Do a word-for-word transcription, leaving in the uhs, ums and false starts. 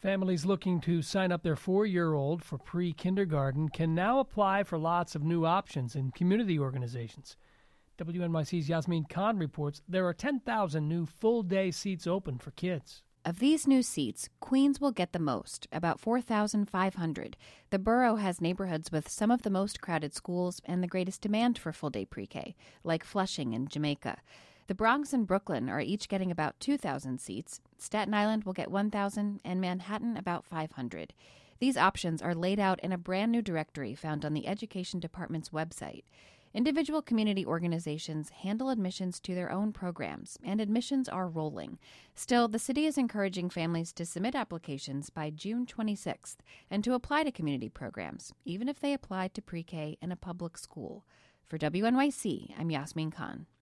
Families looking to sign up their four-year-old for pre-kindergarten can now apply for lots of new options in community organizations. W N Y C's Yasmin Khan reports there are ten thousand new full-day seats open for kids. Of these new seats, Queens will get the most, about four thousand five hundred. The borough has neighborhoods with some of the most crowded schools and the greatest demand for full-day pre-K, like Flushing and Jamaica. The Bronx and Brooklyn are each getting about two thousand seats. Staten Island will get one thousand, and Manhattan about five hundred. These options are laid out in a brand new directory found on the Education Department's website. Individual community organizations handle admissions to their own programs, and admissions are rolling. Still, the city is encouraging families to submit applications by June twenty-sixth and to apply to community programs, even if they applied to pre-K in a public school. For W N Y C, I'm Yasmin Khan.